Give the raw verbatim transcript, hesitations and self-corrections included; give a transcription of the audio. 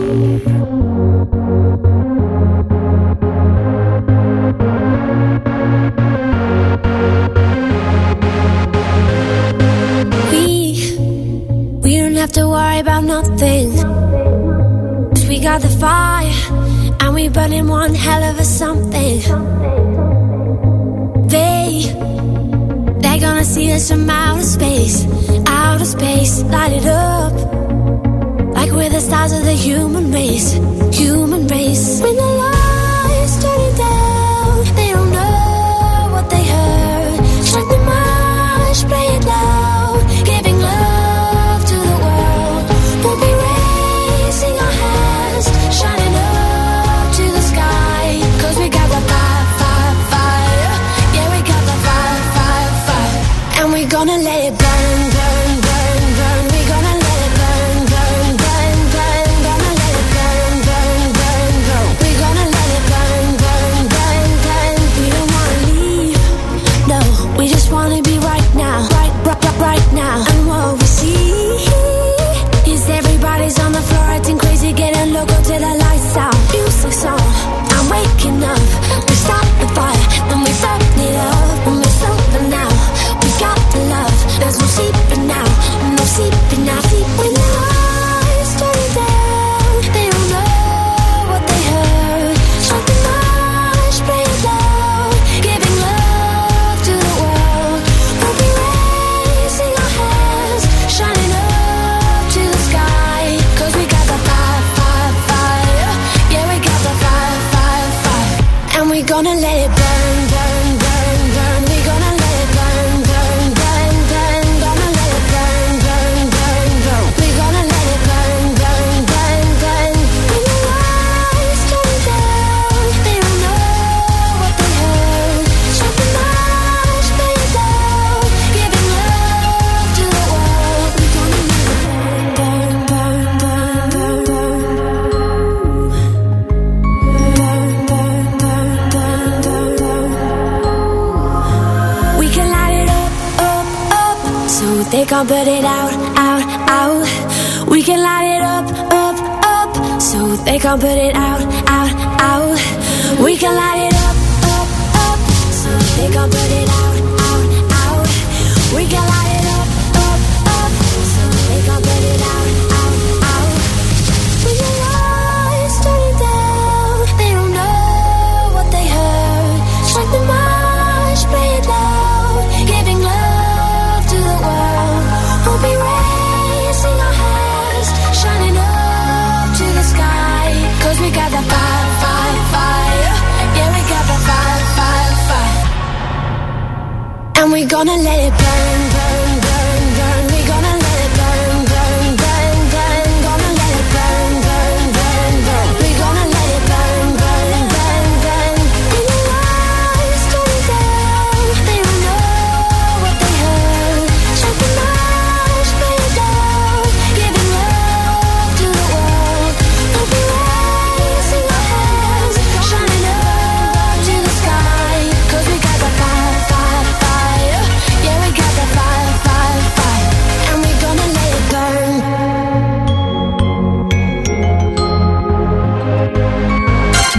Have to worry about nothing, 'cause we got the fire and we burning one hell of a something. They, they're gonna see us from outer space, outer space, light it up like we're the stars of the human race, human race. When the lights turning down, they don't know what they heard. Strike the march, play it loud, giving love. Shining up to the sky, 'cause we got the fire, fire, fire. Yeah, we got the fire, fire, fire. And we gonna let it burn, burn, burn, burn. We gonna let it burn, burn, burn, burn. Gonna let it burn, burn, burn, burn. We gonna let it burn, burn, burn, burn. We don't wanna leave, no. We just wanna be right now, right, right, right, right now. And what we see is everybody's on the floor acting crazy, getting loco till the lights out. Music's on, I'm waking up. We start the fire, then we burn it up. When we're sober now, we got the love. There's no sleeping now, no sleeping now. When the lights turn down, they don't know what they heard. Something much, play it loud, giving love to the world. We'll be raising our hands, shining up to the sky, 'cause we got the fire, fire, fire. Yeah, we got the fire, fire, fire. And we gonna let it burn, burn, burn, burn. We gonna let it burn, burn, burn, burn. Gonna let it burn, burn, burn, burn. We gonna let it burn, burn, burn, burn. When the lights turn down, they don't know what they heard. Something much, play it loud, giving love to the world. We gonna let it burn, burn, burn, burn, burn, burn, burn, burn, burn, burn. We can light it up, up, up, so they can't put it out, out, out. We can light it up, up, up, so they can't put it out, out, out. We can light it up, up, up, so they can't put it out, out, out. We can light it up, up, up, so they can't put it out, out, out. When the lights turn down, they don't know what they heard. Strike the march, play it loud, giving love to the world. We'll be raising our hands, shining up to the sky, 'cause we got the fire, fire, fire. Yeah, we got the fire, fire, fire. And we gonna let it burn.